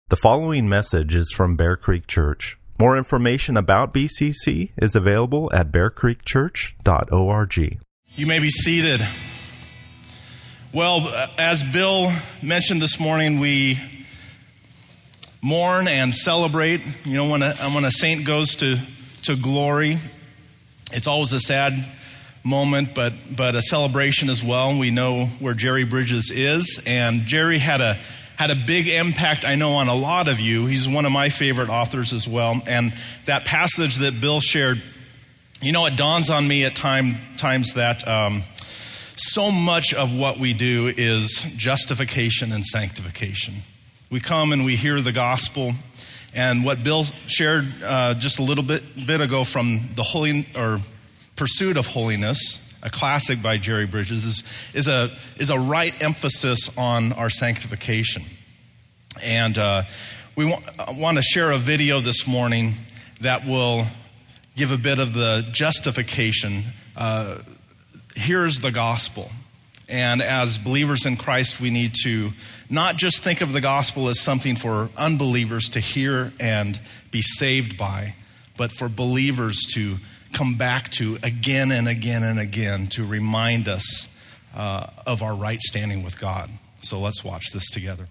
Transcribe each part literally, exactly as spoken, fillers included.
The following message is from Bear Creek Church. More information about B C C is available at bear creek church dot org. You may be seated. Well, as Bill mentioned this morning, we mourn and celebrate. You know, when a, when a saint goes to, to glory, it's always a sad moment, but, but a celebration as well. We know where Jerry Bridges is, and Jerry had a had a big impact, I know, on a lot of you. He's one of my favorite authors as well. And that passage that Bill shared, you know, it dawns on me at time, times that um, so much of what we do is justification and sanctification. We come and we hear the gospel, and what Bill shared uh, just a little bit, bit ago from the holy or Pursuit of Holiness, a classic by Jerry Bridges, is, is a is a right emphasis on our sanctification. And uh, we want, want to share a video this morning that will give a bit of the justification. Uh, here's the gospel. And as believers in Christ, we need to not just think of the gospel as something for unbelievers to hear and be saved by, but for believers to come back to again and again and again to remind us uh, of our right standing with God. So let's watch this together.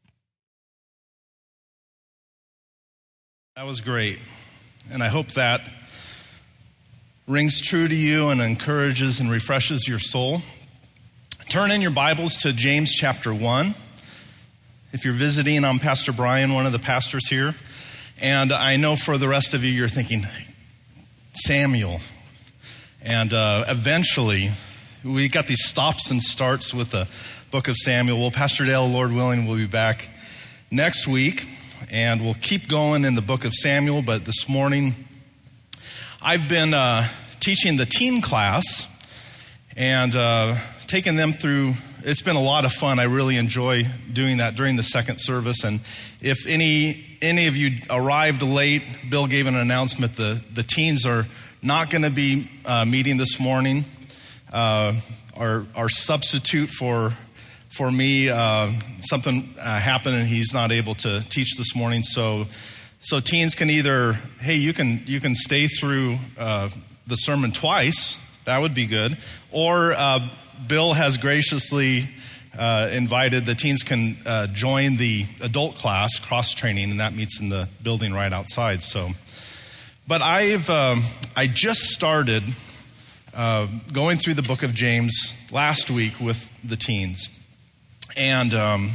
That was great. And I hope that rings true to you and encourages and refreshes your soul. Turn in your Bibles to James chapter one. If you're visiting, I'm Pastor Brian, one of the pastors here. And I know for the rest of you, you're thinking, Samuel. And uh, eventually, we got these stops and starts with the book of Samuel. Well, Pastor Dale, Lord willing, will be back next week, and we'll keep going in the book of Samuel. But this morning, I've been uh, teaching the teen class and uh, taking them through. It's been a lot of fun. I really enjoy doing that during the second service. And if any any of you arrived late, Bill gave an announcement. The, the teens are not going to be uh, meeting this morning. Uh, our, our substitute for for me, uh, something uh, happened and he's not able to teach this morning. So so teens can either, hey, you can you can stay through uh, the sermon twice. That would be good. Or uh, Bill has graciously uh, invited the teens can uh, join the adult class, cross-training, and that meets in the building right outside. So, but I've um, I just started uh, going through the book of James last week with the teens, and um,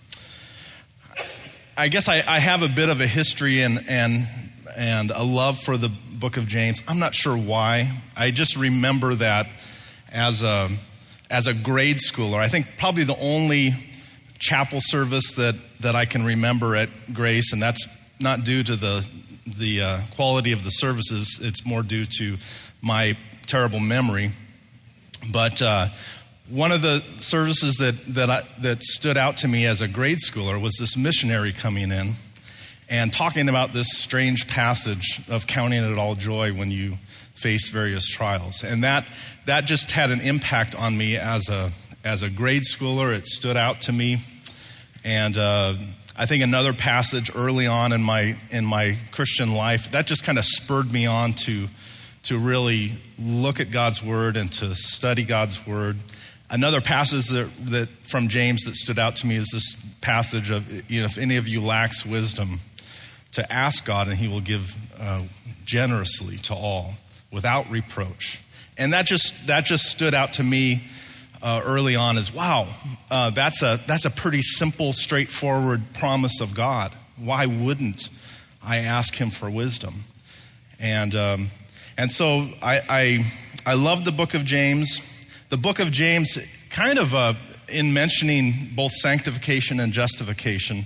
I guess I, I have a bit of a history and and and a love for the book of James. I'm not sure why. I just remember that as a As a grade schooler, I think probably the only chapel service that, that I can remember at Grace, and that's not due to the the uh, quality of the services, it's more due to my terrible memory. But uh, one of the services that that, I, that stood out to me as a grade schooler was this missionary coming in and talking about this strange passage of counting it all joy when you face various trials. And that that just had an impact on me as a as a grade schooler. It stood out to me. And uh, I think another passage early on in my in my Christian life, that just kind of spurred me on to to really look at God's word and to study God's word. Another passage that, that from James that stood out to me is this passage of, you know, if any of you lacks wisdom, to ask God and he will give uh, generously to all, without reproach. And that just that just stood out to me uh, early on as, wow, uh, that's a that's a pretty simple, straightforward promise of God. Why wouldn't I ask him for wisdom? And um, and so I, I I love the book of James. The book of James, kind of uh, in mentioning both sanctification and justification,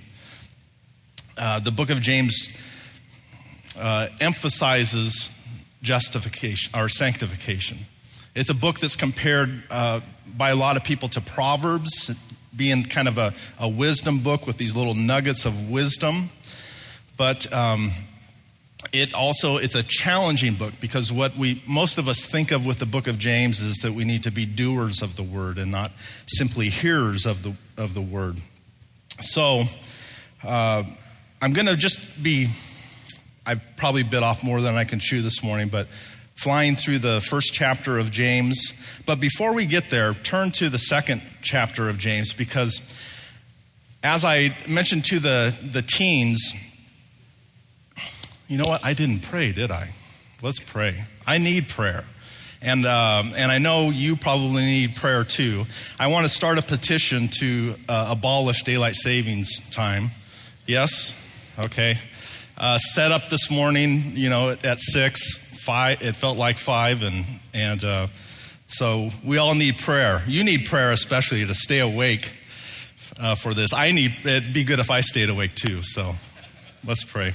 uh, the book of James uh, emphasizes justification or sanctification. It's a book that's compared uh, by a lot of people to Proverbs, being kind of a, a wisdom book with these little nuggets of wisdom. But um, it also, it's a challenging book, because what we most of us think of with the book of James is that we need to be doers of the word and not simply hearers of the of the word. So uh, I'm going to just be, I've probably bit off more than I can chew this morning, but flying through the first chapter of James. But before we get there, turn to the second chapter of James, because as I mentioned to the, the teens, you know what? I didn't pray, did I? Let's pray. I need prayer. And um, and I know you probably need prayer too. I want to start a petition to uh, abolish daylight savings time. Yes? Okay. Uh, set up this morning, you know, at six, five. It felt like five, and and uh, so we all need prayer. You need prayer especially to stay awake uh, for this. I need. It'd be good if I stayed awake too. So let's pray.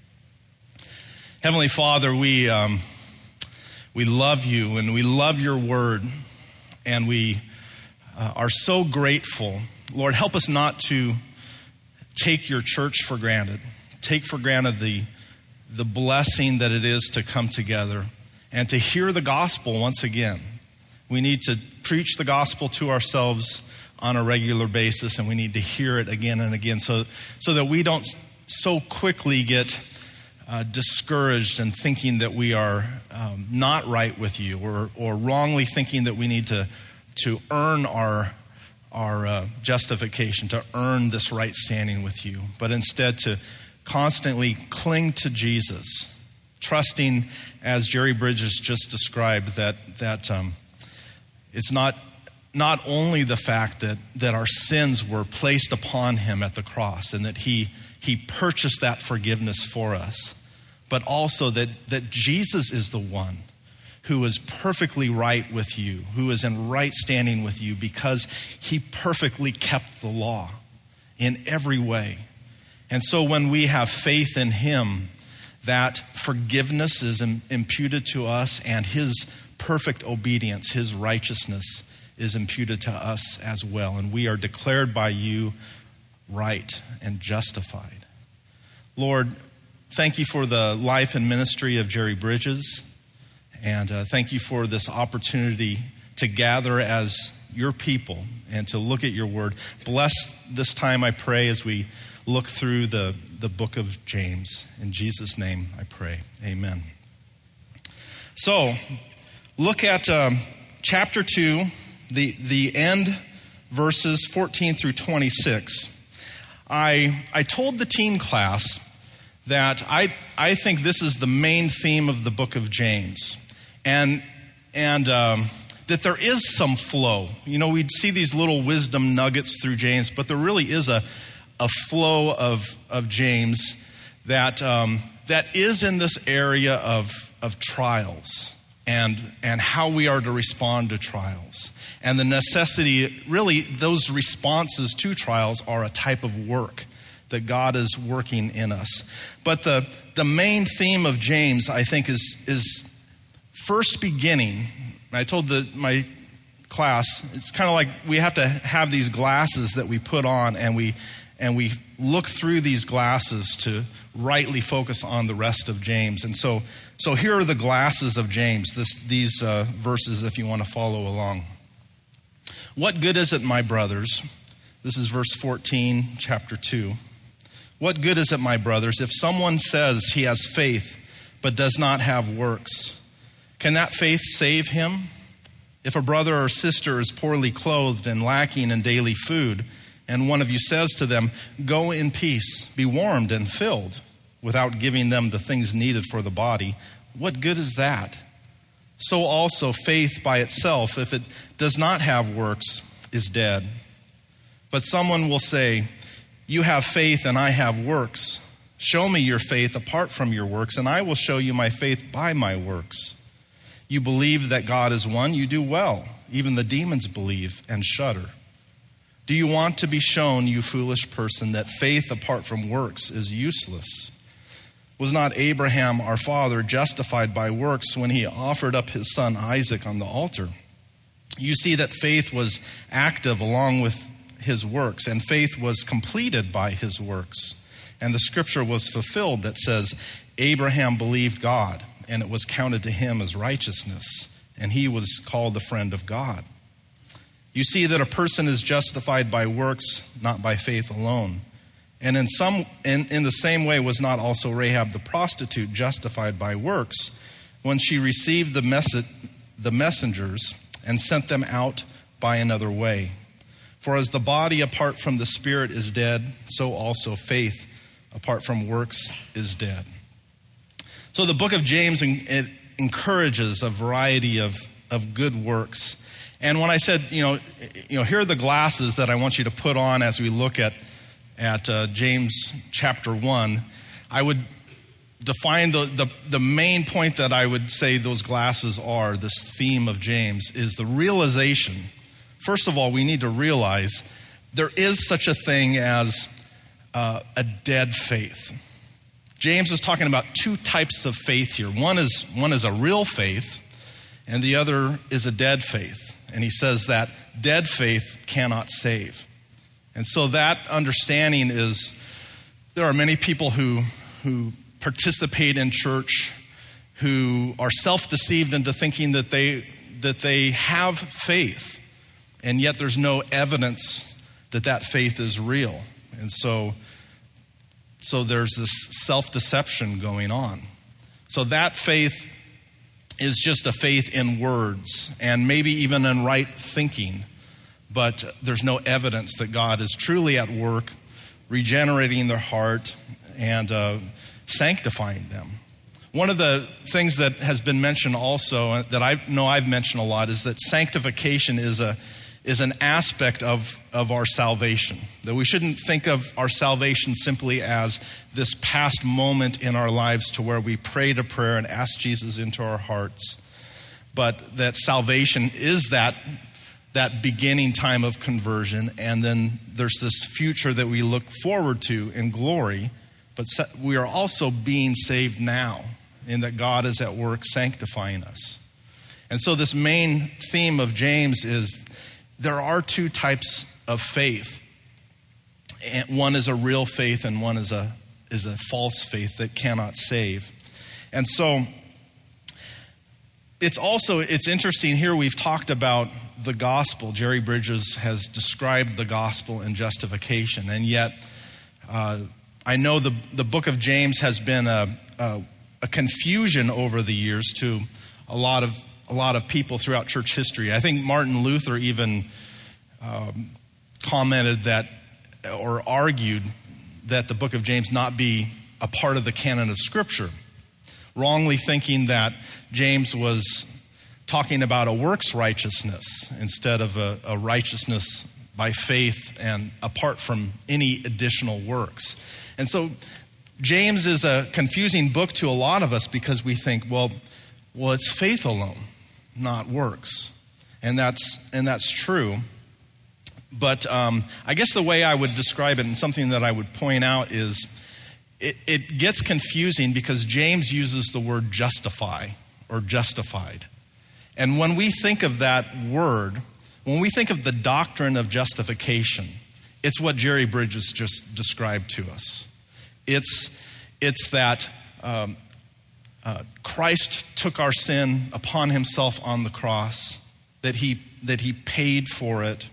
Heavenly Father, we. Um, We love you, and we love your word, and we uh, are so grateful. Lord, help us not to take your church for granted, take for granted the, the blessing that it is to come together and to hear the gospel once again. We need to preach the gospel to ourselves on a regular basis, and we need to hear it again and again so, so that we don't so quickly get Uh, discouraged and thinking that we are um, not right with you, or or wrongly thinking that we need to to earn our our uh, justification, to earn this right standing with you, but instead to constantly cling to Jesus, trusting, as Jerry Bridges just described, that that um, it's not not only the fact that that our sins were placed upon him at the cross and that he He purchased that forgiveness for us, but also that, that Jesus is the one who is perfectly right with you, who is in right standing with you because he perfectly kept the law in every way. And so when we have faith in him, that forgiveness is imputed to us, and his perfect obedience, his righteousness is imputed to us as well. And we are declared by you right and justified. Lord, thank you for the life and ministry of Jerry Bridges, and uh, thank you for this opportunity to gather as your people and to look at your word. Bless this time, I pray, as we look through the, the book of James. In Jesus' name I pray. Amen. So, look at um, chapter two, the, the end verses fourteen through twenty-six. I I told the teen class that I I think this is the main theme of the book of James, and and um, that there is some flow. You know, we see these little wisdom nuggets through James, but there really is a a flow of of James that um, that is in this area of of trials and and how we are to respond to trials. And the necessity, really, those responses to trials are a type of work that God is working in us. But the, the main theme of James, I think, is, is first beginning. I told the, my class, it's kind of like we have to have these glasses that we put on, and we and we look through these glasses to rightly focus on the rest of James. And so, so here are the glasses of James, this, these uh, verses, if you want to follow along. What good is it, my brothers? This is verse fourteen, chapter two. What good is it, my brothers, if someone says he has faith but does not have works? Can that faith save him? If a brother or sister is poorly clothed and lacking in daily food, and one of you says to them, "Go in peace, be warmed and filled," without giving them the things needed for the body, what good is that? So also faith by itself, if it does not have works, is dead. But someone will say, "You have faith and I have works. Show me your faith apart from your works, and I will show you my faith by my works. You believe that God is one, you do well. Even the demons believe and shudder. Do you want to be shown, you foolish person, that faith apart from works is useless? Was not Abraham, our father, justified by works when he offered up his son Isaac on the altar? You see that faith was active along with his works, and faith was completed by his works. And the scripture was fulfilled that says, Abraham believed God, and it was counted to him as righteousness, and he was called the friend of God. You see that a person is justified by works, not by faith alone. And in some in, in the same way was not also Rahab the prostitute justified by works when she received the message the messengers and sent them out by another way. For as the body apart from the spirit is dead, so also faith apart from works is dead. So the book of James, it encourages a variety of, of good works. And when I said, you know, you know, here are the glasses that I want you to put on as we look at, at uh, James chapter one, I would define the, the, the main point that I would say those glasses are, this theme of James, is the realization. First of all, we need to realize there is such a thing as uh, a dead faith. James is talking about two types of faith here. One is, one is a real faith, and the other is a dead faith. And he says that dead faith cannot save. And so that understanding is, there are many people who who participate in church who are self-deceived into thinking that they that they have faith, and yet there's no evidence that that faith is real. And so, so there's this self-deception going on. So that faith is just a faith in words and maybe even in right thinking, but there's no evidence that God is truly at work regenerating their heart and uh, sanctifying them. One of the things that has been mentioned also, that I know I've mentioned a lot, is that sanctification is a is an aspect of, of our salvation. That we shouldn't think of our salvation simply as this past moment in our lives to where we prayed a prayer and asked Jesus into our hearts, but that salvation is that that beginning time of conversion, and then there's this future that we look forward to in glory, but we are also being saved now, in that God is at work sanctifying us. And so this main theme of James is there are two types of faith. And one is a real faith and one is a is a false faith that cannot save. And so it's also, it's interesting here, we've talked about the gospel. Jerry Bridges has described the gospel and justification, and yet uh, I know the, the book of James has been a, a, a confusion over the years to a lot of a lot of people throughout church history. I think Martin Luther even um, commented that, or argued that the book of James not be a part of the canon of Scripture, wrongly thinking that James was talking about a works righteousness instead of a, a righteousness by faith and apart from any additional works. And so James is a confusing book to a lot of us because we think, well, well, it's faith alone, not works. And that's and that's true. But um, I guess the way I would describe it, and something that I would point out, is it, it gets confusing because James uses the word justify or justified. And when we think of that word, when we think of the doctrine of justification, it's what Jerry Bridges just described to us. It's, it's that um, uh, Christ took our sin upon himself on the cross, that he, that he paid for it,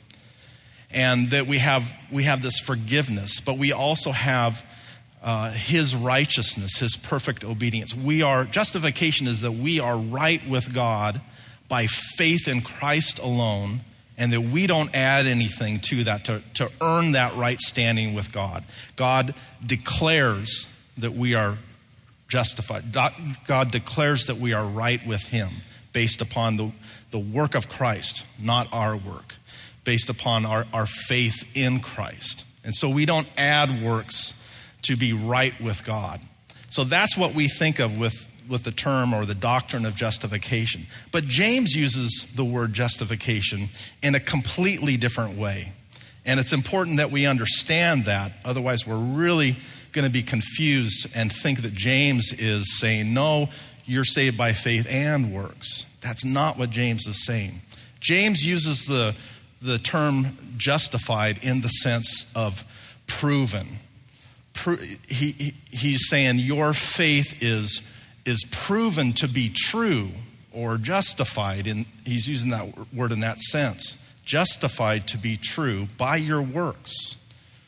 and that we have, we have this forgiveness, but we also have uh, his righteousness, his perfect obedience. We are, justification is that we are right with God by faith in Christ alone, and that we don't add anything to that to, to earn that right standing with God. God declares that we are justified. God declares that we are right with him based upon the, the work of Christ, not our work, based upon our, our faith in Christ. And so we don't add works to be right with God. So that's what we think of with with the term or the doctrine of justification. But James uses the word justification in a completely different way. And it's important that we understand that. Otherwise, we're really going to be confused and think that James is saying, no, you're saved by faith and works. That's not what James is saying. James uses the, the term justified in the sense of proven. Pro- he, he, he's saying your faith is is proven to be true or justified, and he's using that word in that sense, justified to be true by your works.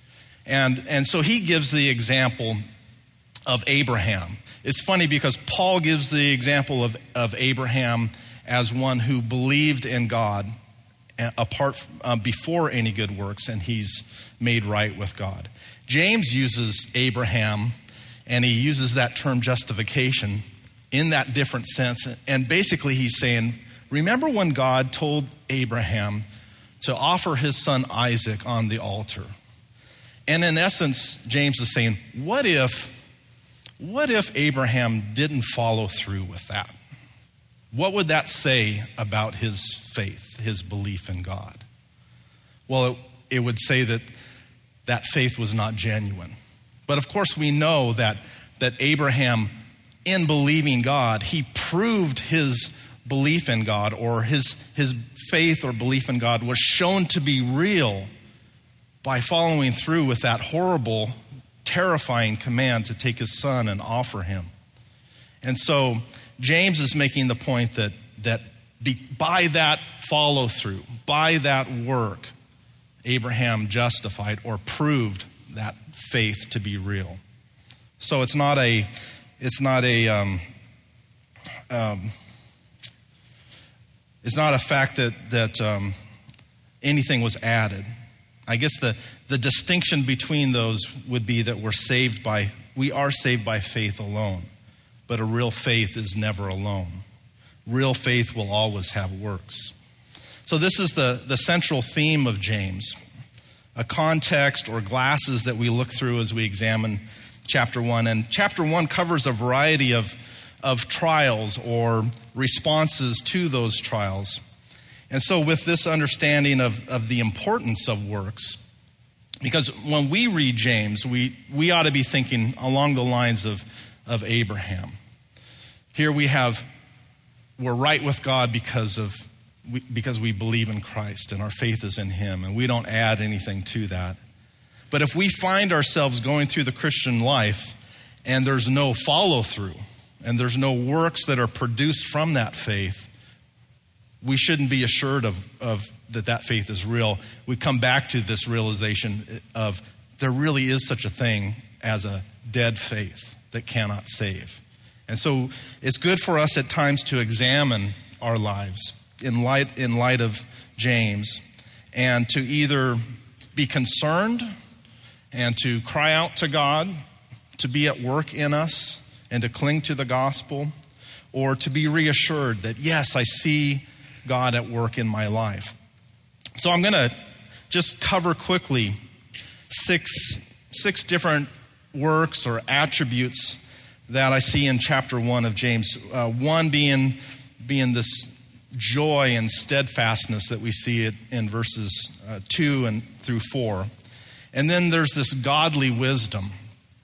And, and so he gives the example of Abraham. It's funny because Paul gives the example of, of Abraham as one who believed in God apart um, before any good works, and he's made right with God. James uses Abraham, and he uses that term justification in that different sense. And basically he's saying, remember when God told Abraham to offer his son Isaac on the altar? And in essence, James is saying, what if, what if Abraham didn't follow through with that? What would that say about his faith, his belief in God? Well, it, it would say that that faith was not genuine. But of course, we know that, that Abraham, in believing God, he proved his belief in God, or his, his faith or belief in God was shown to be real by following through with that horrible, terrifying command to take his son and offer him. And so James is making the point that, that be, by that follow through, by that work, Abraham justified or proved that faith to be real. So it's not a, it's not a, um, um, it's not a fact that that um, anything was added. I guess the the distinction between those would be that we're saved by, we are saved by faith alone, but a real faith is never alone. Real faith will always have works. So this is the, the central theme of James, a context or glasses that we look through as we examine chapter one. And chapter one covers a variety of, of trials or responses to those trials. And so with this understanding of, of the importance of works, because when we read James, we, we ought to be thinking along the lines of, of Abraham. Here we have, we're right with God because of we, because we believe in Christ and our faith is in him, and we don't add anything to that. But if we find ourselves going through the Christian life and there's no follow through and there's no works that are produced from that faith, we shouldn't be assured of, of that that faith is real. We come back to this realization of there really is such a thing as a dead faith that cannot save. And so it's good for us at times to examine our lives in light in light of James, and to either be concerned and to cry out to God to be at work in us and to cling to the gospel, or to be reassured that, yes, I see God at work in my life. So I'm going to just cover quickly six, six different works or attributes that I see in chapter one of James. Uh, one being, being this joy and steadfastness that we see it in verses uh, two and through four. And then there's this godly wisdom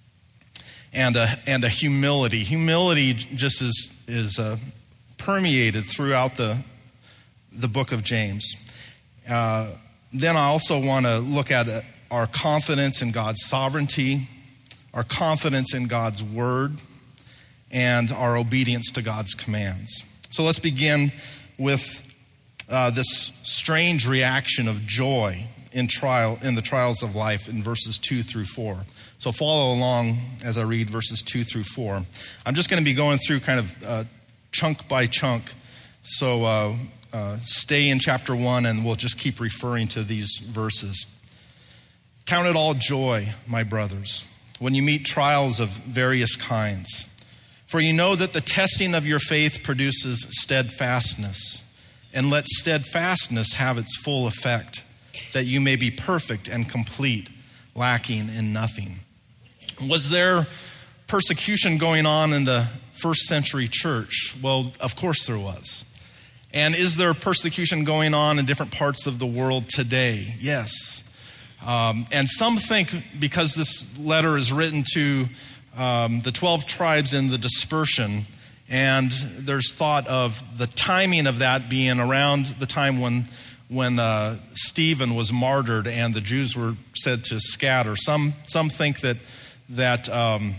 and a, and a humility. Humility just is, is uh, permeated throughout the, the book of James. Uh, then I also want to look at uh, our confidence in God's sovereignty, our confidence in God's word, and our obedience to God's commands. So let's begin with uh, this strange reaction of joy in trial in the trials of life in verses two through four. So follow along as I read verses two through four. I'm just going to be going through kind of uh, chunk by chunk. So uh, uh, stay in chapter one, and we'll just keep referring to these verses. Count it all joy, my brothers, when you meet trials of various kinds. For you know that the testing of your faith produces steadfastness. And let steadfastness have its full effect, that you may be perfect and complete, lacking in nothing. Was there persecution going on in the first century church? Well, of course there was. And is there persecution going on in different parts of the world today? Yes. Um, and some think because this letter is written to um, the twelve tribes in the dispersion, and there's thought of the timing of that being around the time when when uh, Stephen was martyred and the Jews were said to scatter. Some some think that that um,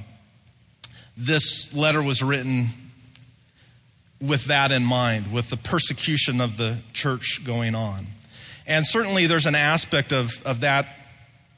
this letter was written with that in mind, with the persecution of the church going on. And certainly there's an aspect of, of that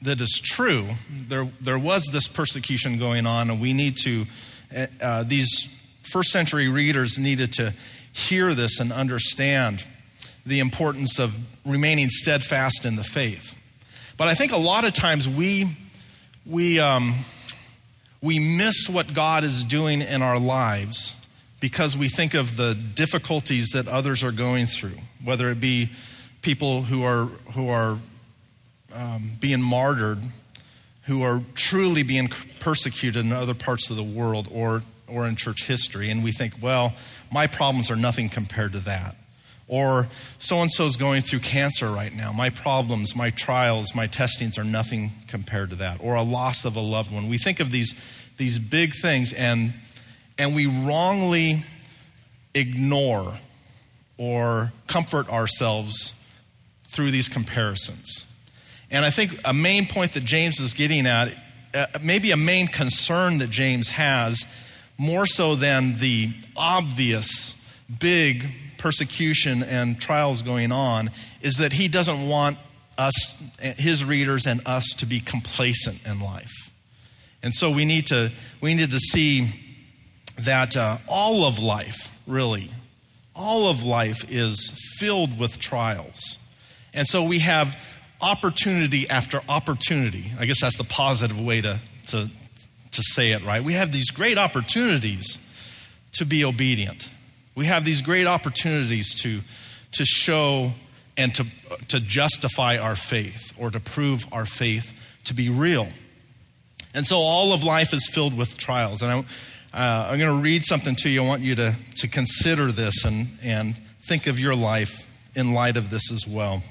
that is true. There, there was this persecution going on, and we need to, uh, these first century readers needed to hear this and understand the importance of remaining steadfast in the faith. But I think a lot of times we, we, um, we miss what God is doing in our lives because we think of the difficulties that others are going through, whether it be people who are who are um, being martyred, who are truly being persecuted in other parts of the world or or in church history, and we think, well, my problems are nothing compared to that. Or so-and-so is going through cancer right now. My problems, my trials, my testings are nothing compared to that. Or a loss of a loved one. We think of these these big things, and and we wrongly ignore or comfort ourselves through these comparisons. And I think a main point that James is getting at, uh, maybe a main concern that James has, more so than the obvious big persecution and trials going on, is that he doesn't want us, his readers and us, to be complacent in life. And so we need to we need to see that uh, all of life, really, all of life is filled with trials. And so we have opportunity after opportunity. I guess that's the positive way to, to, to say it, right? We have these great opportunities to be obedient. We have these great opportunities to, to show and to, to justify our faith or to prove our faith to be real. And so all of life is filled with trials. And I, uh, I'm going to read something to you. I want you to, to consider this and, and think of your life in light of this as well.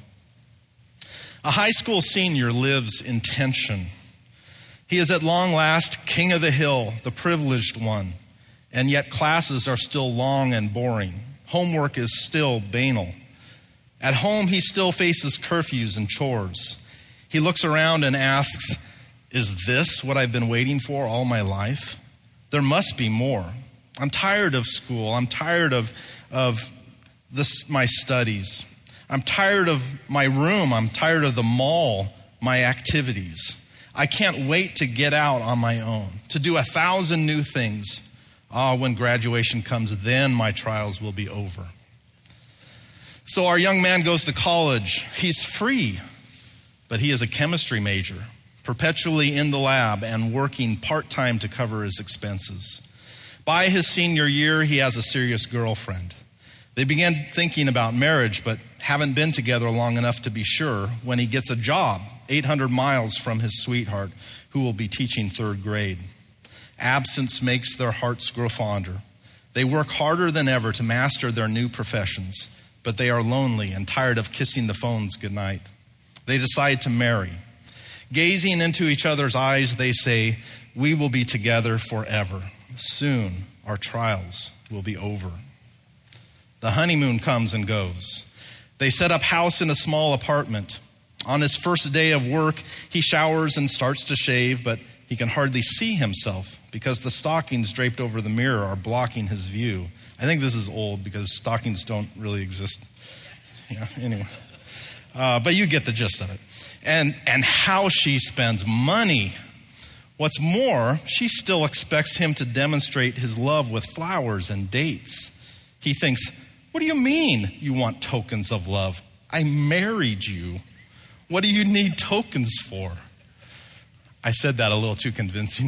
A high school senior lives in tension. He is at long last king of the hill, the privileged one, and yet classes are still long and boring. Homework is still banal. At home, he still faces curfews and chores. He looks around and asks, is this what I've been waiting for all my life? There must be more. I'm tired of school. I'm tired of, of this, my studies. I'm tired of my room. I'm tired of the mall, my activities. I can't wait to get out on my own, to do a thousand new things. Ah, when graduation comes, then my trials will be over. So our young man goes to college. He's free, but he is a chemistry major, perpetually in the lab and working part-time to cover his expenses. By his senior year, he has a serious girlfriend. They begin thinking about marriage, but haven't been together long enough to be sure when he gets a job eight hundred miles from his sweetheart, who will be teaching third grade. Absence makes their hearts grow fonder. They work harder than ever to master their new professions, but they are lonely and tired of kissing the phones goodnight. They decide to marry. Gazing into each other's eyes, they say, we will be together forever. Soon, our trials will be over. The honeymoon comes and goes. They set up house in a small apartment. On his first day of work, he showers and starts to shave, but he can hardly see himself because the stockings draped over the mirror are blocking his view. I think this is old because stockings don't really exist. Yeah, anyway. Uh, but you get the gist of it. And and how she spends money. What's more, she still expects him to demonstrate his love with flowers and dates. He thinks, what do you mean you want tokens of love? I married you. What do you need tokens for? I said that a little too convincing.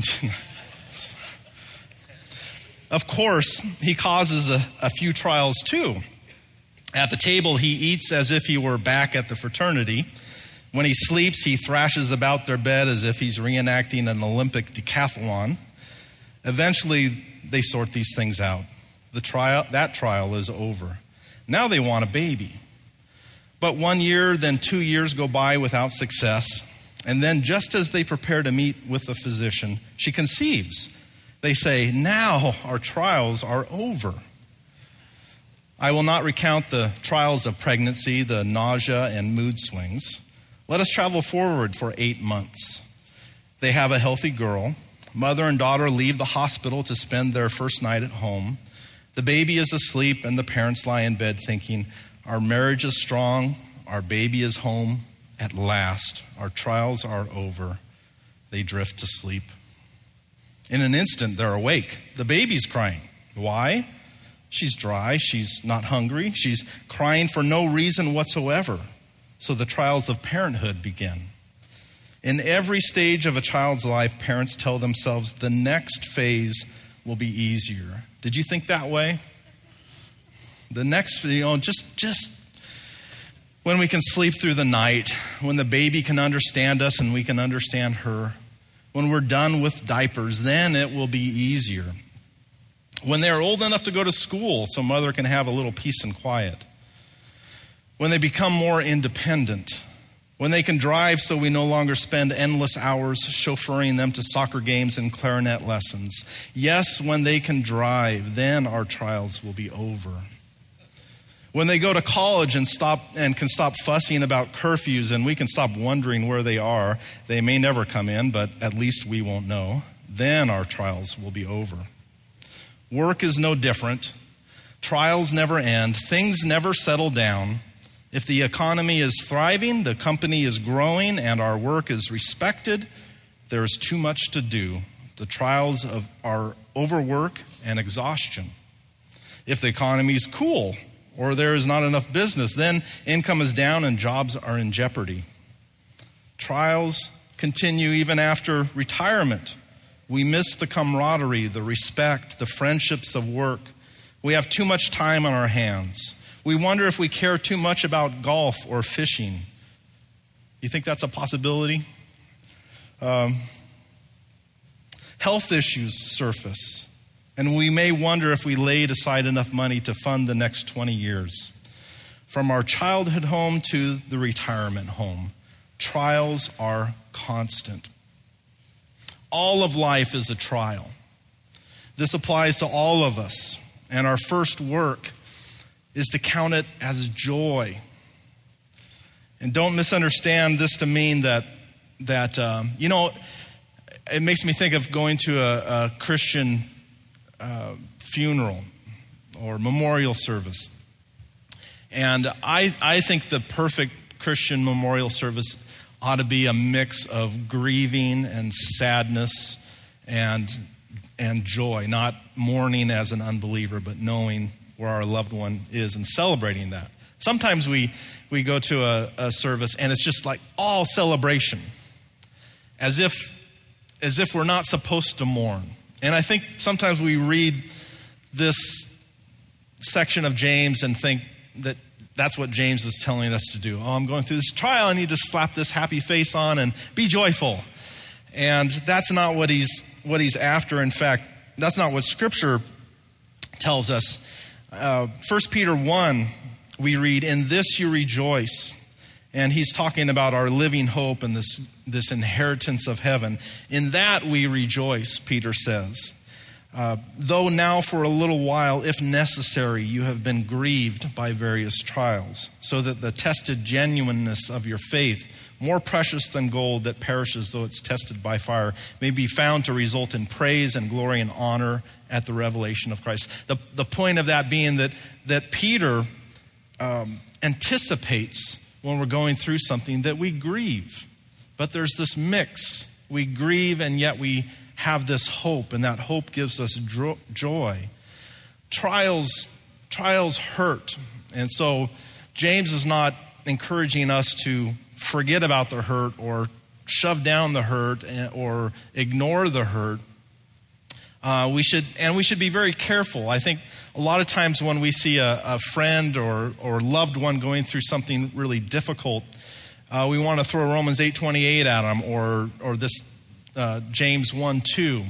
Of course, he causes a, a few trials too. At the table, he eats as if he were back at the fraternity. When he sleeps, he thrashes about their bed as if he's reenacting an Olympic decathlon. Eventually, they sort these things out. The trial, that trial is over. Now they want a baby. But one year, then two years go by without success. And then just as they prepare to meet with the physician, she conceives. They say, now our trials are over. I will not recount the trials of pregnancy, the nausea and mood swings. Let us travel forward for eight months. They have a healthy girl. Mother and daughter leave the hospital to spend their first night at home. The baby is asleep and the parents lie in bed thinking, our marriage is strong, our baby is home. At last, our trials are over. They drift to sleep. In an instant, they're awake. The baby's crying. Why? She's dry. She's not hungry. She's crying for no reason whatsoever. So the trials of parenthood begin. In every stage of a child's life, parents tell themselves the next phase will be easier. Did you think that way? The next, you know, just, just when we can sleep through the night, when the baby can understand us and we can understand her, when we're done with diapers, then it will be easier. When they're old enough to go to school, so mother can have a little peace and quiet. When they become more independent. When they can drive so we no longer spend endless hours chauffeuring them to soccer games and clarinet lessons. Yes, when they can drive, then our trials will be over. When they go to college and stop and can stop fussing about curfews and we can stop wondering where they are, they may never come in, but at least we won't know. Then our trials will be over. Work is no different. Trials never end. Things never settle down. If the economy is thriving, the company is growing, and our work is respected, there is too much to do. The trials of our overwork and exhaustion. If the economy is cool, or there is not enough business, then income is down and jobs are in jeopardy. Trials continue even after retirement. We miss the camaraderie, the respect, the friendships of work. We have too much time on our hands. We wonder if we care too much about golf or fishing. You think that's a possibility? Um, health issues surface, and we may wonder if we laid aside enough money to fund the next twenty years. From our childhood home to the retirement home, trials are constant. All of life is a trial. This applies to all of us, and our first work is to count it as joy. And don't misunderstand this to mean that, that um, you know, it makes me think of going to a, a Christian uh, funeral or memorial service. And I, I think the perfect Christian memorial service ought to be a mix of grieving and sadness and, and joy, not mourning as an unbeliever, but knowing where our loved one is and celebrating that. Sometimes we, we go to a, a service and it's just like all celebration, as if, as if we're not supposed to mourn. And I think sometimes we read this section of James and think that that's what James is telling us to do. Oh, I'm going through this trial. I need to slap this happy face on and be joyful. And that's not what he's, what he's after. In fact, that's not what Scripture tells us. Uh, First Peter one, we read, "In this you rejoice." And he's talking about our living hope and this, this inheritance of heaven. In that we rejoice, Peter says. Uh, though now for a little while, if necessary, you have been grieved by various trials, so that the tested genuineness of your faith, more precious than gold that perishes though it's tested by fire, may be found to result in praise and glory and honor at the revelation of Christ. The, the point of that being that, that Peter um, anticipates when we're going through something that we grieve. But there's this mix. We grieve and yet we have this hope, and that hope gives us dro- joy. Trials, trials hurt. And so James is not encouraging us to forget about the hurt or shove down the hurt or ignore the hurt. Uh, we should, and we should be very careful. I think a lot of times when we see a, a friend or, or loved one going through something really difficult, uh, we want to throw Romans eight twenty-eight at them or or this uh, James one two.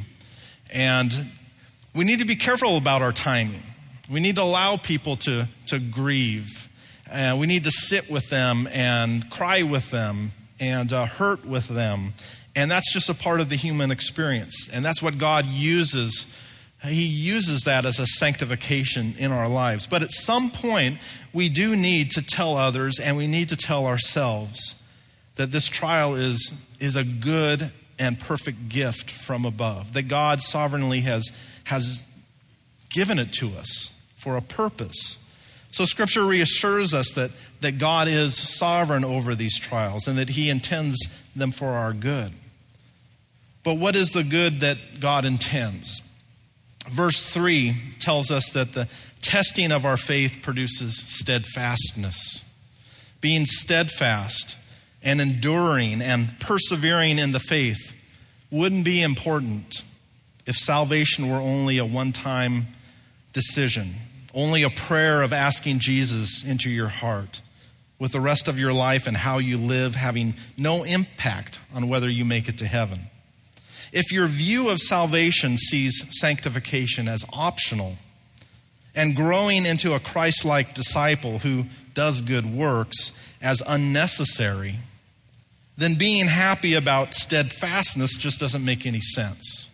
And we need to be careful about our timing. We need to allow people to, to grieve. Uh, we need to sit with them and cry with them and uh, hurt with them. And that's just a part of the human experience. And that's what God uses. He uses that as a sanctification in our lives. But at some point, we do need to tell others and we need to tell ourselves that this trial is, is a good and perfect gift from above. That God sovereignly has, has given it to us for a purpose. So Scripture reassures us that, that God is sovereign over these trials and that he intends them for our good. But what is the good that God intends? Verse three tells us that the testing of our faith produces steadfastness. Being steadfast and enduring and persevering in the faith wouldn't be important if salvation were only a one-time decision, only a prayer of asking Jesus into your heart, with the rest of your life and how you live having no impact on whether you make it to heaven. If your view of salvation sees sanctification as optional and growing into a Christ-like disciple who does good works as unnecessary, then being happy about steadfastness just doesn't make any sense.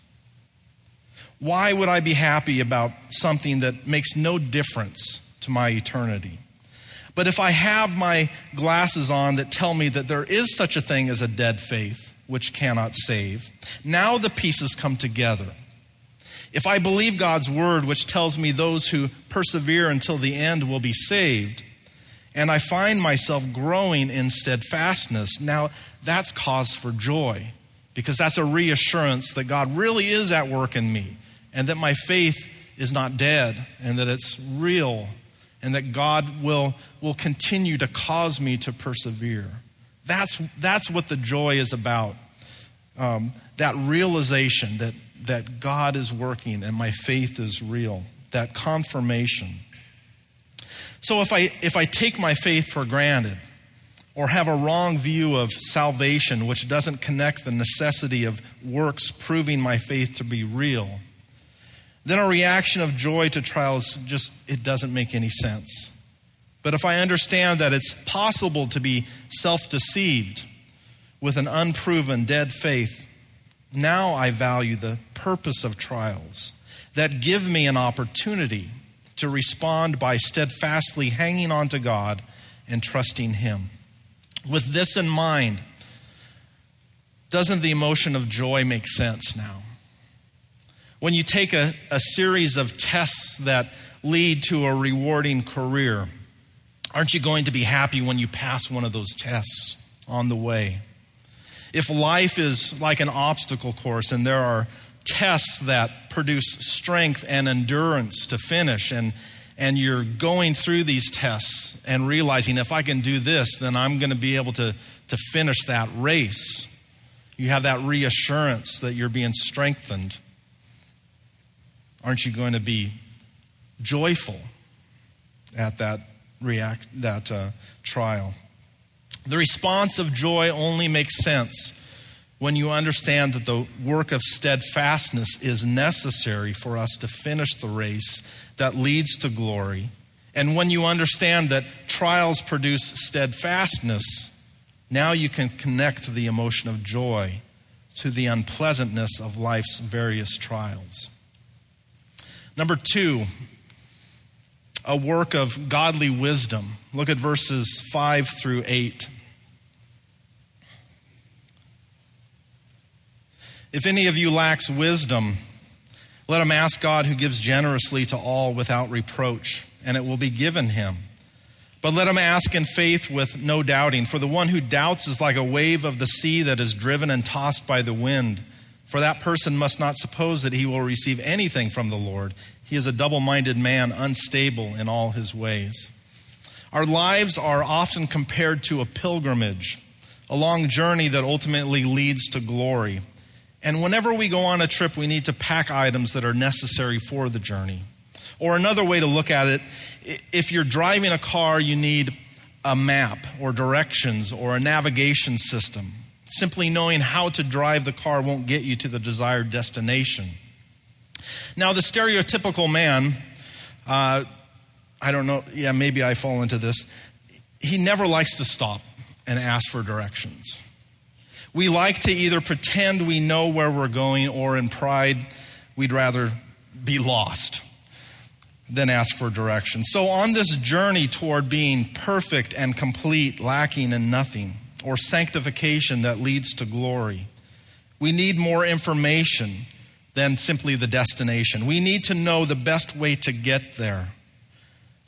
Why would I be happy about something that makes no difference to my eternity? But if I have my glasses on that tell me that there is such a thing as a dead faith, which cannot save, now the pieces come together. If I believe God's word, which tells me those who persevere until the end will be saved, and I find myself growing in steadfastness, now that's cause for joy, because that's a reassurance that God really is at work in me, and that my faith is not dead, and that it's real, and that God will, will continue to cause me to persevere. That's, that's what the joy is about. Um, that realization that, that God is working and my faith is real. That confirmation. So if I, if I take my faith for granted or have a wrong view of salvation, which doesn't connect the necessity of works proving my faith to be real, then a reaction of joy to trials just, it doesn't make any sense. But if I understand that it's possible to be self-deceived with an unproven dead faith, now I value the purpose of trials that give me an opportunity to respond by steadfastly hanging on to God and trusting him. With this in mind, doesn't the emotion of joy make sense now? When you take a, a series of tests that lead to a rewarding career, aren't you going to be happy when you pass one of those tests on the way? If life is like an obstacle course and there are tests that produce strength and endurance to finish, and, and you're going through these tests and realizing if I can do this, then I'm going to be able to, to finish that race. You have that reassurance that you're being strengthened. Aren't you going to be joyful at that react that uh, trial? The response of joy only makes sense when you understand that the work of steadfastness is necessary for us to finish the race that leads to glory. And when you understand that trials produce steadfastness, now you can connect the emotion of joy to the unpleasantness of life's various trials. Number two, a work of godly wisdom. Look at verses five through eight. If any of you lacks wisdom, let him ask God, who gives generously to all without reproach, and it will be given him. But let him ask in faith with no doubting, for the one who doubts is like a wave of the sea that is driven and tossed by the wind. For that person must not suppose that he will receive anything from the Lord. He is a double-minded man, unstable in all his ways. Our lives are often compared to a pilgrimage, a long journey that ultimately leads to glory. And whenever we go on a trip, we need to pack items that are necessary for the journey. Or another way to look at it, if you're driving a car, you need a map or directions or a navigation system. Simply knowing how to drive the car won't get you to the desired destination. Now, the stereotypical man, uh, I don't know, yeah, maybe I fall into this. He never likes to stop and ask for directions. We like to either pretend we know where we're going, or in pride, we'd rather be lost than ask for directions. So on this journey toward being perfect and complete, lacking in nothing, or sanctification that leads to glory, we need more information than simply the destination. We need to know the best way to get there.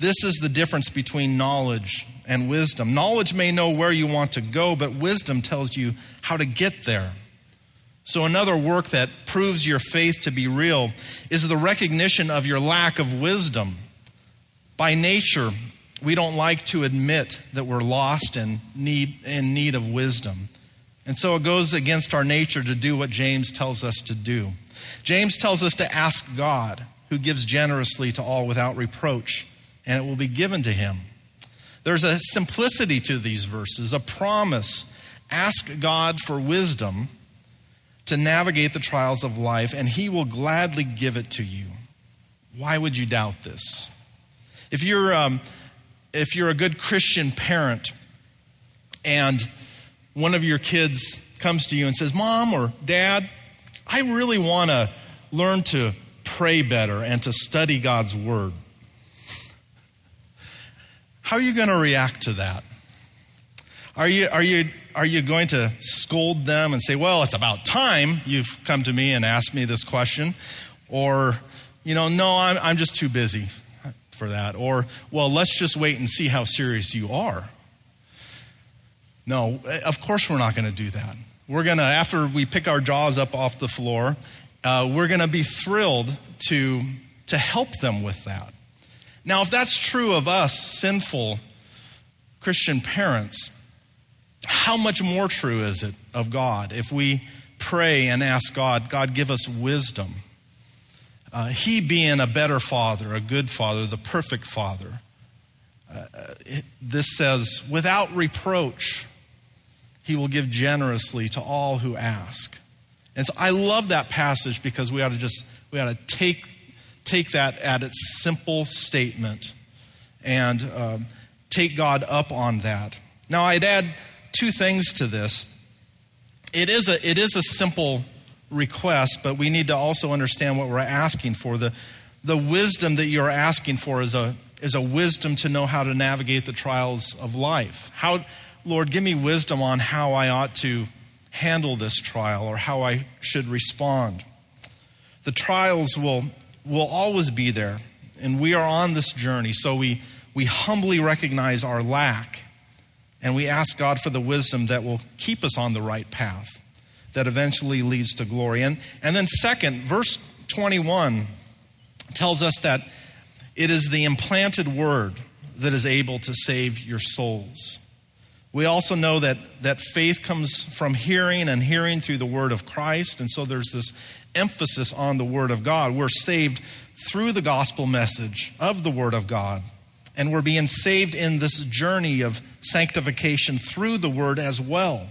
This is the difference between knowledge and wisdom. Knowledge may know where you want to go, but wisdom tells you how to get there. So another work that proves your faith to be real is the recognition of your lack of wisdom. By nature, we don't like to admit that we're lost and need, in need of wisdom. And so it goes against our nature to do what James tells us to do. James tells us to ask God, who gives generously to all without reproach, and it will be given to him. There's a simplicity to these verses, a promise. Ask God for wisdom to navigate the trials of life, and he will gladly give it to you. Why would you doubt this? If you're, um, if you're a good Christian parent and one of your kids comes to you and says, Mom or Dad, I really want to learn to pray better and to study God's Word. How are you going to react to that? Are you, are you, are you going to scold them and say, well, it's about time you've come to me and asked me this question? Or, you know, no, I'm, I'm just too busy for that. Or, well, let's just wait and see how serious you are. No, of course we're not going to do that. We're going to, after we pick our jaws up off the floor, uh, we're going to be thrilled to, to help them with that. Now, if that's true of us, sinful Christian parents, how much more true is it of God if we pray and ask God, God, give us wisdom? Uh, he being a better father, a good father, the perfect father. Uh, it, this says, without reproach, he will give generously to all who ask. And so I love that passage because we ought to just, we ought to take Take that at its simple statement and um, take God up on that. Now, I'd add two things to this. It is a it is a simple request, but we need to also understand what we're asking for. The the wisdom that you're asking for is a is a wisdom to know how to navigate the trials of life. How, Lord, give me wisdom on how I ought to handle this trial or how I should respond. The trials will will always be there, and we are on this journey, so we, we humbly recognize our lack, and we ask God for the wisdom that will keep us on the right path, that eventually leads to glory. And, and then second, verse twenty-one tells us that it is the implanted word that is able to save your souls. We also know that, that faith comes from hearing, and hearing through the word of Christ, and so there's this emphasis on the Word of God. We're saved through the gospel message of the Word of God. And we're being saved in this journey of sanctification through the Word as well.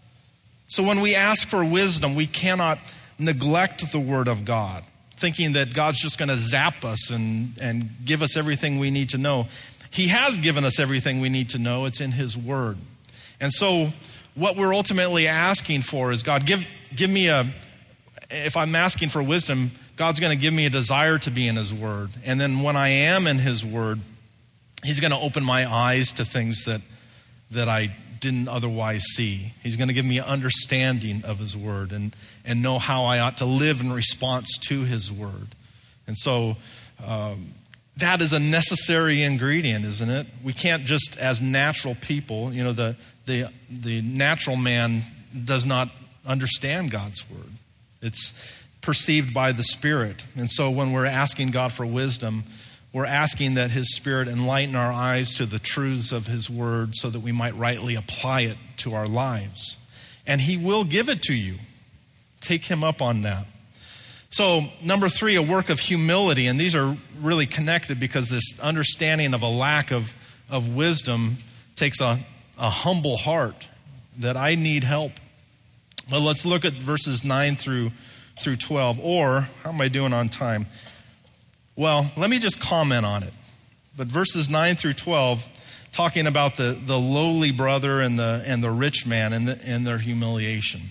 So when we ask for wisdom, we cannot neglect the Word of God, thinking that God's just going to zap us and, and give us everything we need to know. He has given us everything we need to know. It's in His Word. And so what we're ultimately asking for is, God, give, give me a... If I'm asking for wisdom, God's going to give me a desire to be in His Word. And then when I am in His Word, He's going to open my eyes to things that that I didn't otherwise see. He's going to give me an understanding of His Word and, and know how I ought to live in response to His Word. And so um, that is a necessary ingredient, isn't it? We can't just, as natural people, you know, the the the natural man does not understand God's Word. It's perceived by the Spirit. And so when we're asking God for wisdom, we're asking that His Spirit enlighten our eyes to the truths of His Word so that we might rightly apply it to our lives. And He will give it to you. Take Him up on that. So number three, a work of humility. And these are really connected because this understanding of a lack of, of wisdom takes a, a humble heart that I need help. Well, let's look at verses nine through through twelve. Or, how am I doing on time? Well, let me just comment on it. But verses nine through twelve, talking about the, the lowly brother and the and the rich man and, the, and their humiliation.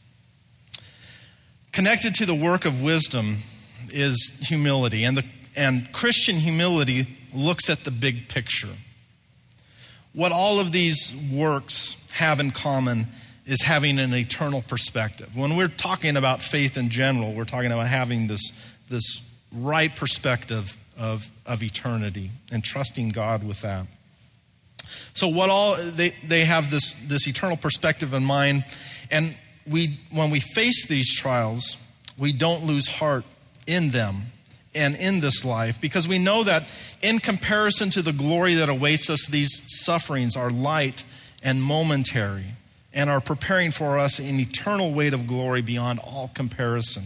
Connected to the work of wisdom is humility. And, the, and Christian humility looks at the big picture. What all of these works have in common is having an eternal perspective. When we're talking about faith in general, we're talking about having this, this right perspective of, of eternity and trusting God with that. So what all they, they have this, this eternal perspective in mind, and we when we face these trials, we don't lose heart in them and in this life, because we know that in comparison to the glory that awaits us, these sufferings are light and momentary and are preparing for us an eternal weight of glory beyond all comparison.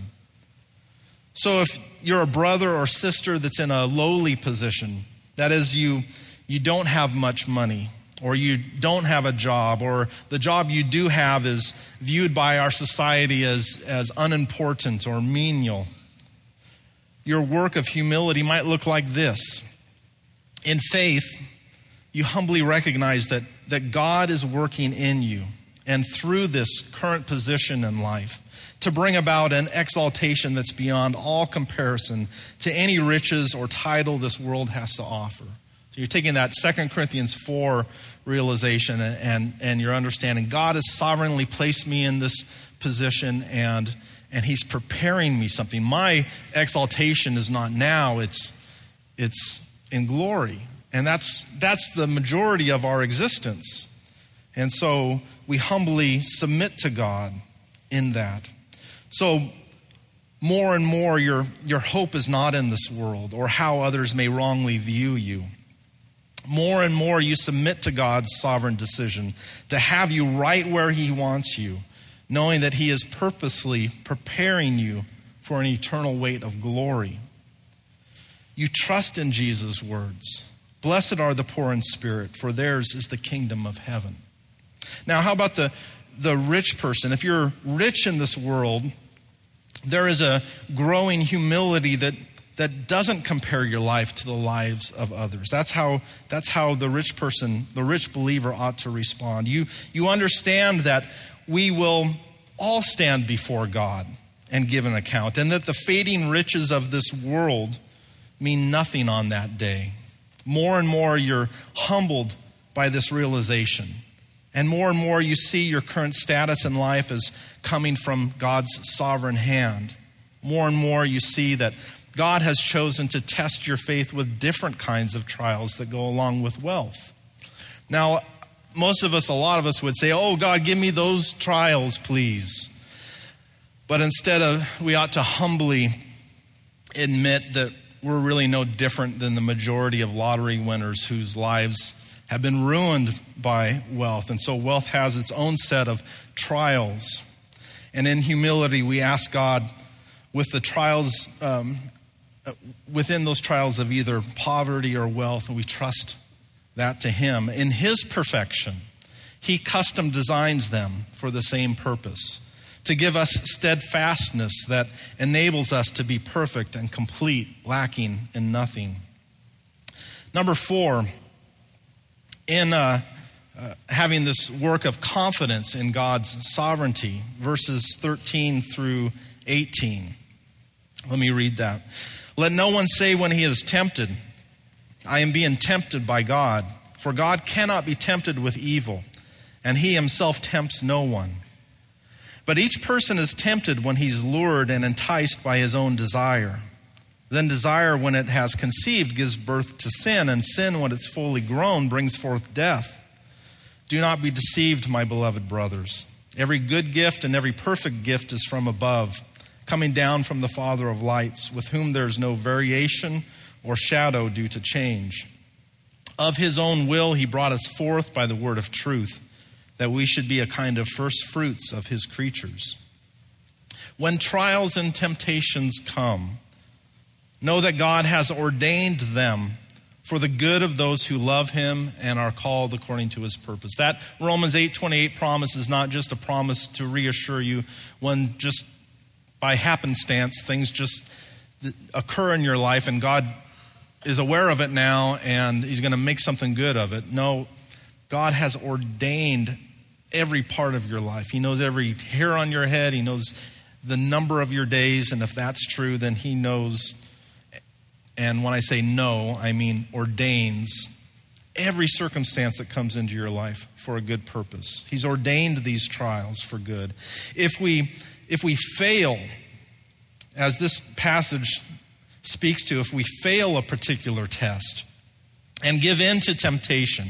So if you're a brother or sister that's in a lowly position, that is, you you don't have much money, or you don't have a job, or the job you do have is viewed by our society as, as unimportant or menial, your work of humility might look like this. In faith, you humbly recognize that, that God is working in you and through this current position in life to bring about an exaltation that's beyond all comparison to any riches or title this world has to offer. So you're taking that Second Corinthians four realization and, and, and you're understanding God has sovereignly placed me in this position, and and he's preparing me something. My exaltation is not now, it's it's in glory. And that's that's the majority of our existence. And so we humbly submit to God in that. So more and more your your hope is not in this world or how others may wrongly view you. More and more you submit to God's sovereign decision to have you right where he wants you, knowing that he is purposely preparing you for an eternal weight of glory. You trust in Jesus' words. Blessed are the poor in spirit, for theirs is the kingdom of heaven. Now, how about the, the rich person? If you're rich in this world, there is a growing humility that that doesn't compare your life to the lives of others. That's how that's how the rich person, the rich believer ought to respond. You you understand that we will all stand before God and give an account, and that the fading riches of this world mean nothing on that day. More and more you're humbled by this realization, and more and more you see your current status in life as coming from God's sovereign hand. More and more you see that God has chosen to test your faith with different kinds of trials that go along with wealth. Now, most of us, a lot of us would say, oh, God, give me those trials, please. But instead of, we ought to humbly admit that we're really no different than the majority of lottery winners whose lives have been ruined by wealth. And so wealth has its own set of trials. And in humility, we ask God, with the trials, um, within those trials of either poverty or wealth, and we trust that to him. In his perfection, he custom designs them for the same purpose, to give us steadfastness that enables us to be perfect and complete, lacking in nothing. Number four, in uh, uh, having this work of confidence in God's sovereignty, verses thirteen through eighteen. Let me read that. Let no one say when he is tempted, I am being tempted by God. For God cannot be tempted with evil, and he himself tempts no one. But each person is tempted when he's lured and enticed by his own desire. Then desire, when it has conceived, gives birth to sin, and sin, when it's fully grown, brings forth death. Do not be deceived, my beloved brothers. Every good gift and every perfect gift is from above, coming down from the Father of lights, with whom there is no variation or shadow due to change. Of his own will he brought us forth by the word of truth, that we should be a kind of first fruits of his creatures. When trials and temptations come, know that God has ordained them for the good of those who love him and are called according to his purpose. That Romans eight twenty-eight promise is not just a promise to reassure you when just by happenstance, things just occur in your life and God is aware of it now and he's going to make something good of it. No, God has ordained every part of your life. He knows every hair on your head. He knows the number of your days. And if that's true, then he knows. And when I say know, I mean ordains every circumstance that comes into your life for a good purpose. He's ordained these trials for good. If we If we fail, as this passage speaks to if we fail a particular test and give in to temptation.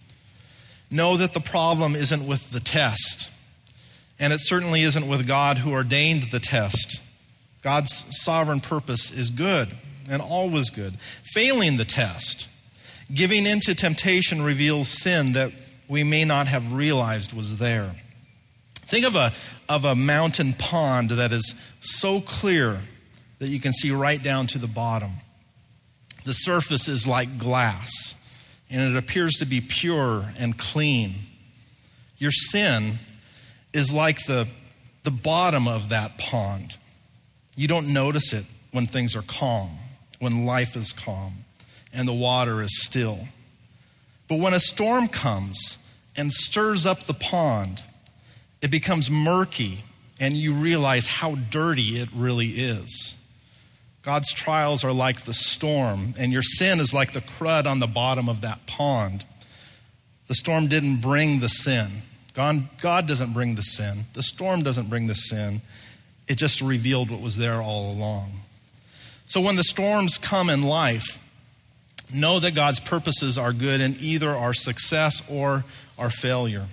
Know that the problem isn't with the test, and it certainly isn't with God who ordained the test. God's sovereign purpose is good and always good. Failing the test, giving in to temptation reveals sin that we may not have realized was there. Think of a, of a mountain pond that is so clear that you can see right down to the bottom. The surface is like glass, and it appears to be pure and clean. Your sin is like the, the bottom of that pond. You don't notice it when things are calm, when life is calm, and the water is still. But when a storm comes and stirs up the pond, it becomes murky, and you realize how dirty it really is. God's trials are like the storm, and your sin is like the crud on the bottom of that pond. The storm didn't bring the sin. God, God doesn't bring the sin. The storm doesn't bring the sin. It just revealed what was there all along. So when the storms come in life, know that God's purposes are good in either our success or our failure.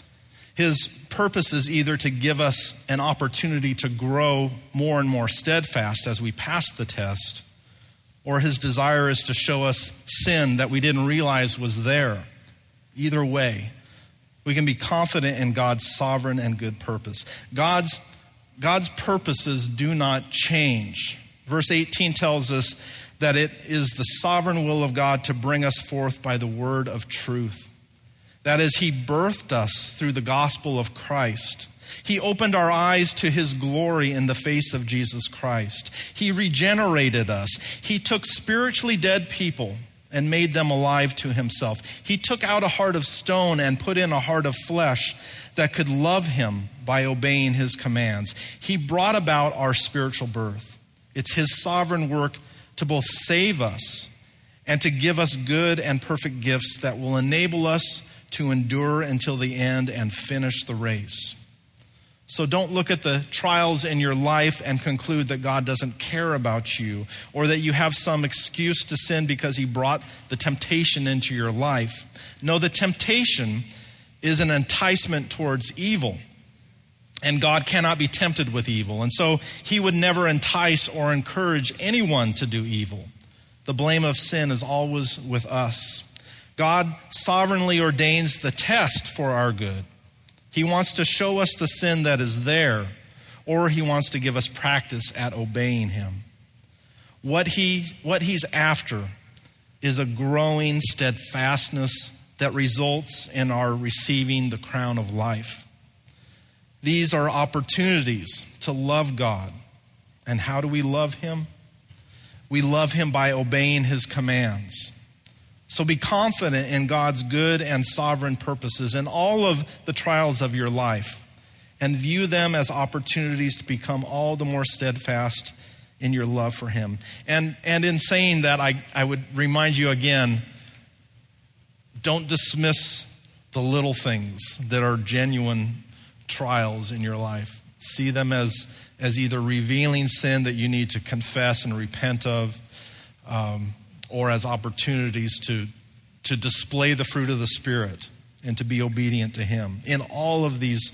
His purpose is either to give us an opportunity to grow more and more steadfast as we pass the test, or his desire is to show us sin that we didn't realize was there. Either way, we can be confident in God's sovereign and good purpose. God's, God's purposes do not change. Verse eighteen tells us that it is the sovereign will of God to bring us forth by the word of truth. That is, he birthed us through the gospel of Christ. He opened our eyes to his glory in the face of Jesus Christ. He regenerated us. He took spiritually dead people and made them alive to himself. He took out a heart of stone and put in a heart of flesh that could love him by obeying his commands. He brought about our spiritual birth. It's his sovereign work to both save us and to give us good and perfect gifts that will enable us to endure until the end and finish the race. So don't look at the trials in your life and conclude that God doesn't care about you, or that you have some excuse to sin because he brought the temptation into your life. No, the temptation is an enticement towards evil, and God cannot be tempted with evil. And so he would never entice or encourage anyone to do evil. The blame of sin is always with us. God sovereignly ordains the test for our good. He wants to show us the sin that is there, or he wants to give us practice at obeying him. What he, what he's after is a growing steadfastness that results in our receiving the crown of life. These are opportunities to love God. And how do we love him? We love him by obeying his commands. So be confident in God's good and sovereign purposes in all of the trials of your life, and view them as opportunities to become all the more steadfast in your love for him. And, and in saying that, I, I would remind you again, don't dismiss the little things that are genuine trials in your life. See them as, as either revealing sin that you need to confess and repent of, um, or as opportunities to, to display the fruit of the Spirit and to be obedient to him in all of these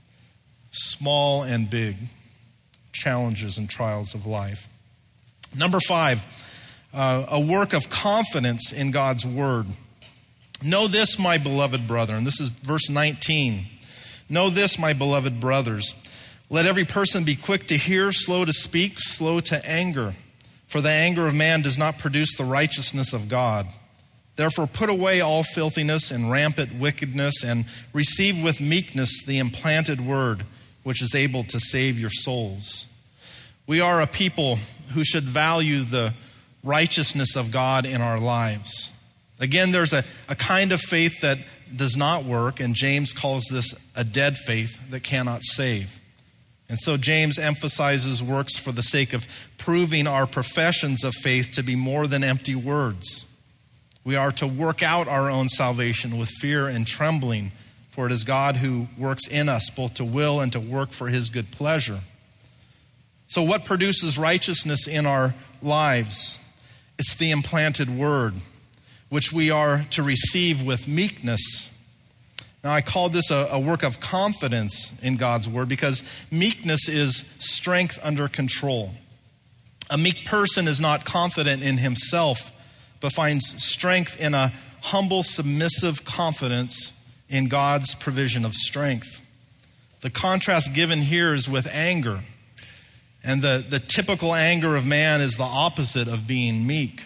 small and big challenges and trials of life. Number five, uh, a work of confidence in God's word. Know this, my beloved brother, and this is verse nineteen. Know this, my beloved brothers. Let every person be quick to hear, slow to speak, slow to anger. For the anger of man does not produce the righteousness of God. Therefore put away all filthiness and rampant wickedness, and receive with meekness the implanted word, which is able to save your souls. We are a people who should value the righteousness of God in our lives. Again, there's a, a kind of faith that does not work, and James calls this a dead faith that cannot save. And so James emphasizes works for the sake of proving our professions of faith to be more than empty words. We are to work out our own salvation with fear and trembling, for it is God who works in us both to will and to work for his good pleasure. So what produces righteousness in our lives. It's the implanted word, which we are to receive with meekness. Now, I call this a, a work of confidence in God's word because meekness is strength under control. A meek person is not confident in himself, but finds strength in a humble, submissive confidence in God's provision of strength. The contrast given here is with anger. And the, the typical anger of man is the opposite of being meek.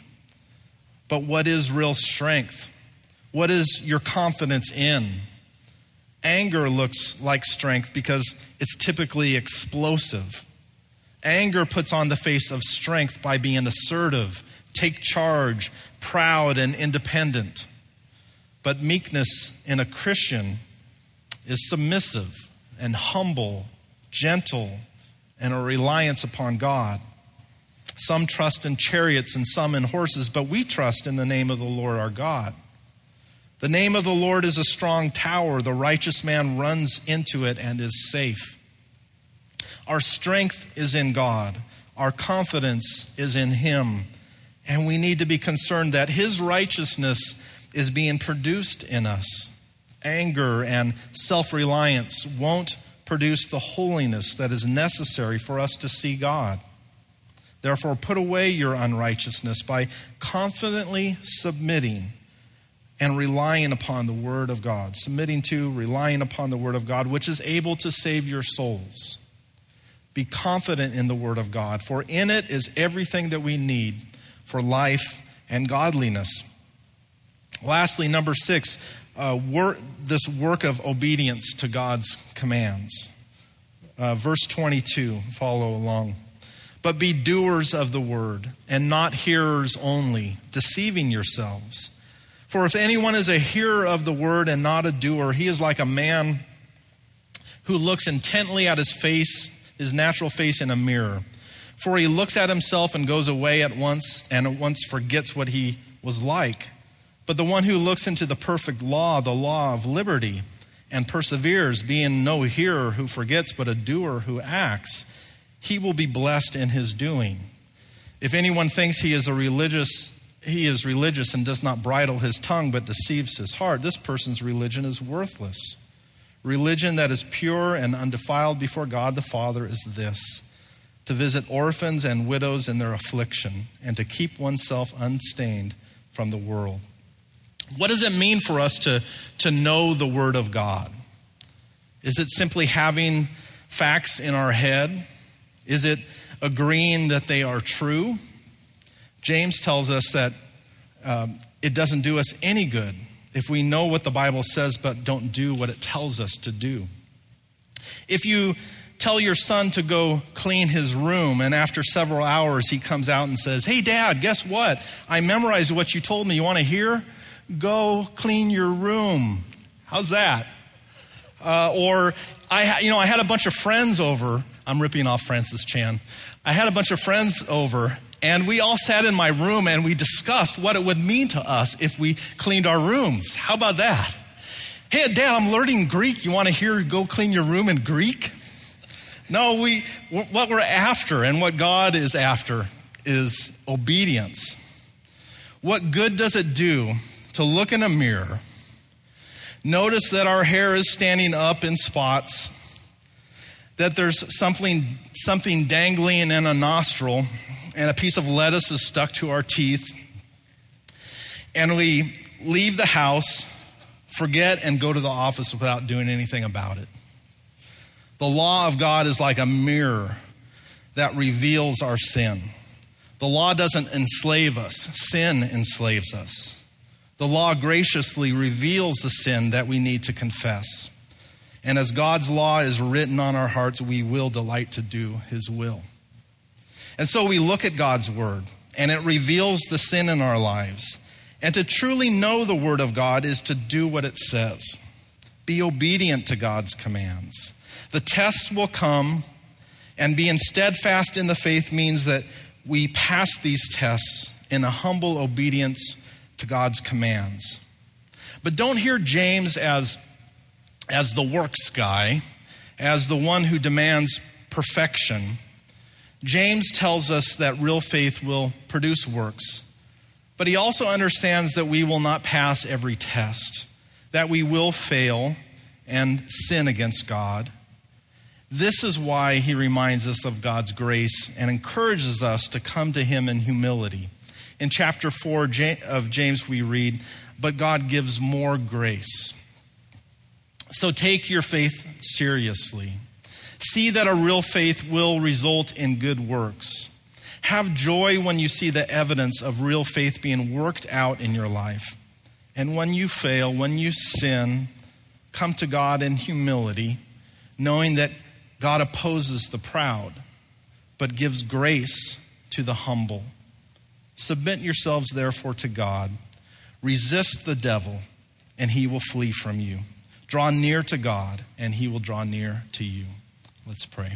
But what is real strength? What is your confidence in? Anger looks like strength because it's typically explosive. Anger puts on the face of strength by being assertive, take charge, proud, and independent. But meekness in a Christian is submissive and humble, gentle, and a reliance upon God. Some trust in chariots and some in horses, but we trust in the name of the Lord our God. The name of the Lord is a strong tower. The righteous man runs into it and is safe. Our strength is in God. Our confidence is in Him. And we need to be concerned that His righteousness is being produced in us. Anger and self-reliance won't produce the holiness that is necessary for us to see God. Therefore, put away your unrighteousness by confidently submitting and relying upon the Word of God. Submitting to, relying upon the Word of God, which is able to save your souls. Be confident in the Word of God, for in it is everything that we need for life and godliness. Lastly, number six, uh, work, this work of obedience to God's commands. Uh, verse twenty-two, follow along. But be doers of the word, and not hearers only, deceiving yourselves. For if anyone is a hearer of the word and not a doer, he is like a man who looks intently at his face, his natural face in a mirror. For he looks at himself and goes away at once, and at once forgets what he was like. But the one who looks into the perfect law, the law of liberty, and perseveres, being no hearer who forgets, but a doer who acts, he will be blessed in his doing. If anyone thinks he is a religious, he is religious and does not bridle his tongue, but deceives his heart, this person's religion is worthless. Religion that is pure and undefiled before God the Father is this: to visit orphans and widows in their affliction, and to keep oneself unstained from the world. What does it mean for us to, to know the Word of God? Is it simply having facts in our head? Is it agreeing that they are true? James tells us that um, it doesn't do us any good if we know what the Bible says but don't do what it tells us to do. If you tell your son to go clean his room, and after several hours he comes out and says, "Hey, Dad, guess what? I memorized what you told me. You want to hear? Go clean your room." How's that? Uh, or, I, you know, I had a bunch of friends over. I'm ripping off Francis Chan. I had a bunch of friends over, and we all sat in my room and we discussed what it would mean to us if we cleaned our rooms. How about that? "Hey, Dad, I'm learning Greek. You want to hear go clean your room in Greek?" No, we what we're after and what God is after is obedience. What good does it do to look in a mirror, notice that our hair is standing up in spots, that there's something something dangling in a nostril, and a piece of lettuce is stuck to our teeth, and we leave the house, forget, and go to the office without doing anything about it? The law of God is like a mirror that reveals our sin. The law doesn't enslave us. Sin enslaves us. The law graciously reveals the sin that we need to confess. And as God's law is written on our hearts, we will delight to do His will. And so we look at God's word, and it reveals the sin in our lives. And to truly know the word of God is to do what it says. Be obedient to God's commands. The tests will come, and being steadfast in the faith means that we pass these tests in a humble obedience to God's commands. But don't hear James as, as the works guy, as the one who demands perfection. James tells us that real faith will produce works, but he also understands that we will not pass every test, that we will fail and sin against God. This is why he reminds us of God's grace and encourages us to come to him in humility. In chapter four of James we read, "But God gives more grace." So take your faith seriously. See that a real faith will result in good works. Have joy when you see the evidence of real faith being worked out in your life. And when you fail, when you sin, come to God in humility, knowing that God opposes the proud, but gives grace to the humble. Submit yourselves, therefore, to God. Resist the devil, and he will flee from you. Draw near to God, and he will draw near to you. Let's pray.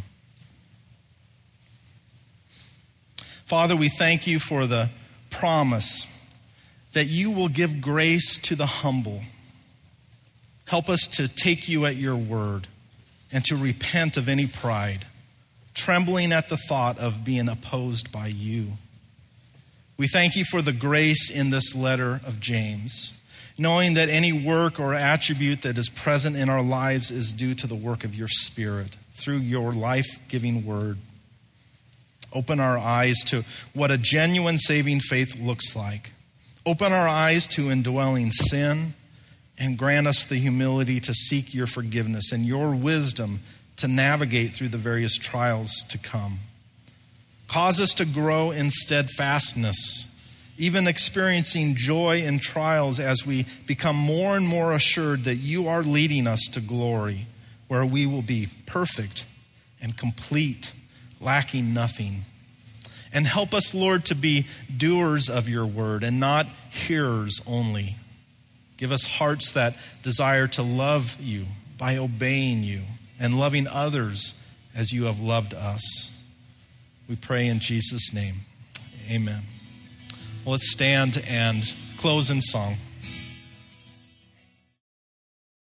Father, we thank you for the promise that you will give grace to the humble. Help us to take you at your word and to repent of any pride, trembling at the thought of being opposed by you. We thank you for the grace in this letter of James, knowing that any work or attribute that is present in our lives is due to the work of your Spirit through your life-giving word. Open our eyes to what a genuine saving faith looks like. Open our eyes to indwelling sin, and grant us the humility to seek your forgiveness and your wisdom to navigate through the various trials to come. Cause us to grow in steadfastness, even experiencing joy in trials as we become more and more assured that you are leading us to glory, where we will be perfect and complete, lacking nothing. And help us, Lord, to be doers of your word and not hearers only. Give us hearts that desire to love you by obeying you and loving others as you have loved us. We pray in Jesus' name. Amen. Well, let's stand and close in song.